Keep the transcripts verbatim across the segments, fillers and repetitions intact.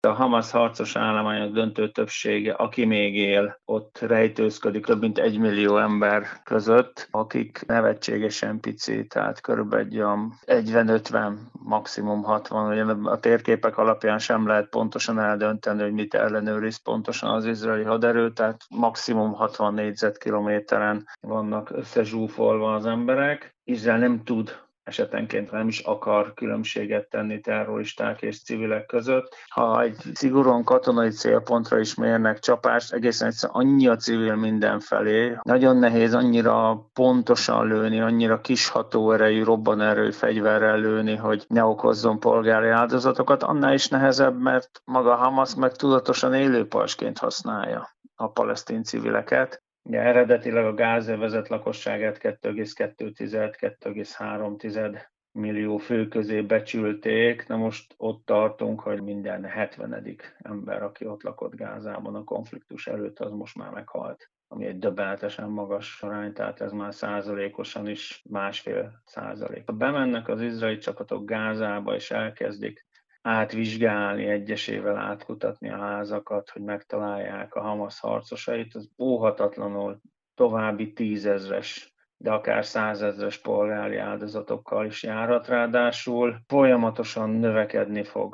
A Hamasz harcos állományok döntő többsége, aki még él, ott rejtőzködik több mint egy millió ember között, akik nevetségesen pici, tehát körülbelül negyven-ötven, maximum hatvan, ugye a térképek alapján sem lehet pontosan eldönteni, hogy mit ellenőriz pontosan az izraeli haderő, tehát maximum hatvan négyzetkilométeren vannak összezsúfolva az emberek. Izrael nem tud esetenként nem is akar különbséget tenni terroristák és civilek között. Ha egy szigorúan katonai célpontra is mérnek csapást, egészen egyszerűen annyi a civil mindenfelé, nagyon nehéz annyira pontosan lőni, annyira kis hatóerejű, robbanerőű fegyverrel lőni, hogy ne okozzon polgári áldozatokat, annál is nehezebb, mert maga Hamas meg tudatosan élőpajsként használja a palesztin civileket. Ja, eredetileg a gázövezet lakosságát kettő egész kettő - kettő egész három millió fő közé becsülték, na most ott tartunk, hogy minden hetvenedik ember, aki ott lakott Gázában a konfliktus előtt, az most már meghalt, ami egy döbbenetesen magas arány, tehát ez már százalékosan is másfél százalék. Ha bemennek az izraeli csapatok Gázába és elkezdik átvizsgálni, egyesével átkutatni a házakat, hogy megtalálják a Hamasz harcosait, az óhatatlanul további tízezres, de akár százezres polgári áldozatokkal is járhat, ráadásul folyamatosan növekedni fog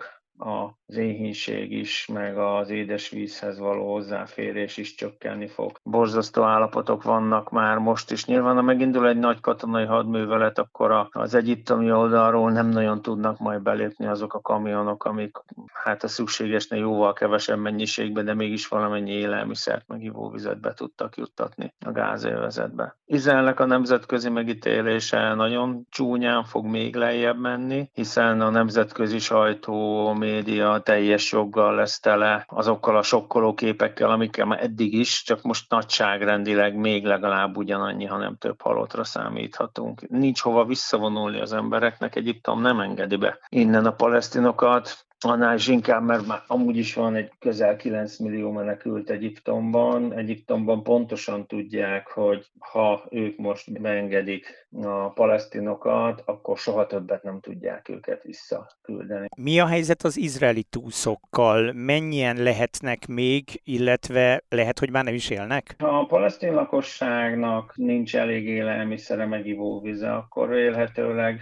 az éhínség is, meg az édesvízhez való hozzáférés is csökkenni fog. Borzasztó állapotok vannak már most is. Nyilván, ha megindul egy nagy katonai hadművelet, akkor az egyiptomi oldalról nem nagyon tudnak majd belépni azok a kamionok, amik hát a szükségesnél jóval kevesebb mennyiségben, de mégis valamennyi élelmiszert, meg ivóvizet be tudtak juttatni a gázövezetbe. Izraelnek a nemzetközi megítélése nagyon csúnyán fog még lejjebb menni, hiszen a nemzetközi sajtó, média teljes joggal lesz tele azokkal a sokkoló képekkel, amikkel már eddig is, csak most nagyságrendileg még legalább ugyanannyi, hanem több halottra számíthatunk. Nincs hova visszavonulni az embereknek, Egyiptom nem engedi be innen a palesztinokat, annál is inkább, mert már amúgy is van egy közel kilenc millió menekült Egyiptomban. Egyiptomban pontosan tudják, hogy ha ők most beengedik a palesztinokat, akkor soha többet nem tudják őket visszaküldeni. Mi a helyzet az izraeli túszokkal? Mennyien lehetnek még, illetve lehet, hogy már nem is élnek? Ha a palesztin lakosságnak nincs elég élelmiszere, meg ivóvize, akkor élhetőleg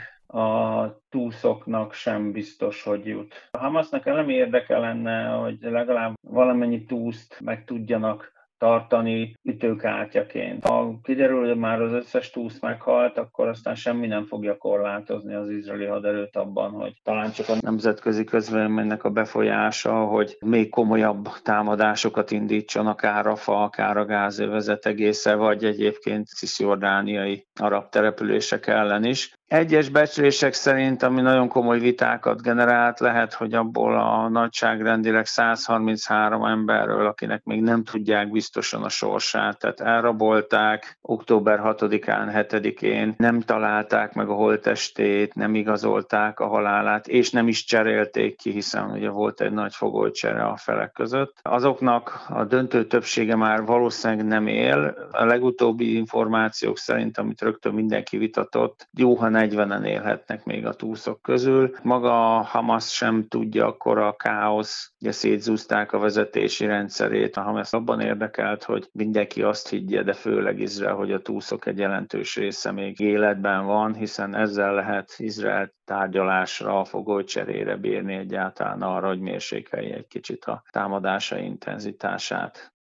a túszoknak sem biztos, hogy jut. A Hamasnak elemi érdeke lenne, hogy legalább valamennyi túszt meg tudjanak tartani ütőkártyaként. Ha kiderül, hogy már az összes túsz meghalt, akkor aztán semmi nem fogja korlátozni az izraeli haderőt abban, hogy talán csak a nemzetközi közvéleménynek a befolyása, hogy még komolyabb támadásokat indítson akár Rafa, akár a gázövezet egésze, vagy egyébként cisjordániai arab települések ellen is. Egyes becslések szerint, ami nagyon komoly vitákat generált, lehet, hogy abból a nagyságrendileg száz harminchárom emberről, akinek még nem tudják biztosan a sorsát, tehát elrabolták október hatodikán, hetedikén, nem találták meg a holttestét, nem igazolták a halálát, és nem is cserélték ki, hiszen ugye volt egy nagy fogolycsere a felek között. Azoknak a döntő többsége már valószínűleg nem él. A legutóbbi információk szerint, amit rögtön mindenki vitatott, jó, ha negyvenen élhetnek még a túszok közül. Maga a Hamas sem tudja, akkor a káosz, ugye szétzúzták a vezetési rendszerét. A Hamas abban érdekelt, hogy mindenki azt higgye, de főleg Izrael, hogy a túszok egy jelentős része még életben van, hiszen ezzel lehet Izrael tárgyalásra, fogolycserére bírni egyáltalán arra, hogy mérsékelje egy kicsit a támadása intenzitását.